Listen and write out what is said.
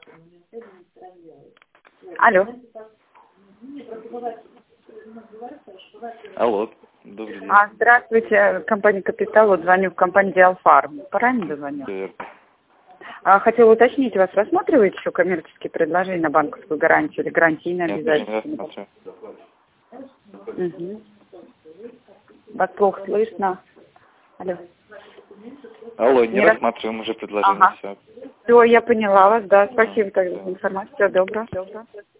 Алло. Алло, добрый день. Здравствуйте, компания «Капитал». Вот звоню в компанию «Диалфарм». Правильно звоню? Верно. Хотела уточнить, вас рассматриваете еще коммерческие предложения на банковскую гарантию или гарантийные обязательства? Нет, не рассматриваю. Угу. Вас плохо слышно. Алло. Алло, не рассматриваем уже предложение. Ага. Все. Все, я поняла вас, да. Спасибо за информацию. Всего доброго.